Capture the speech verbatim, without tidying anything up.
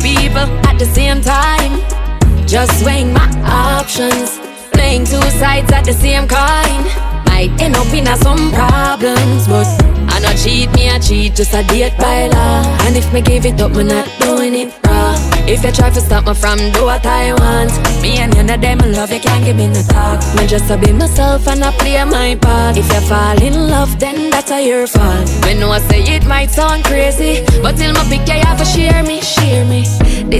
people at the same time. Just weighing my options, playing two sides at the same coin. Might end up in a some problems, but I not cheat, me I cheat, just a date by law. And if me give it up, me not doing it raw. If you try to stop me from do what I want, me and you know them love, you can't give me no talk. Me just a be myself and I play my part. If you fall in love, then that's a your fault. Me know I say it might sound crazy, but till my pick you have to share me, share me. This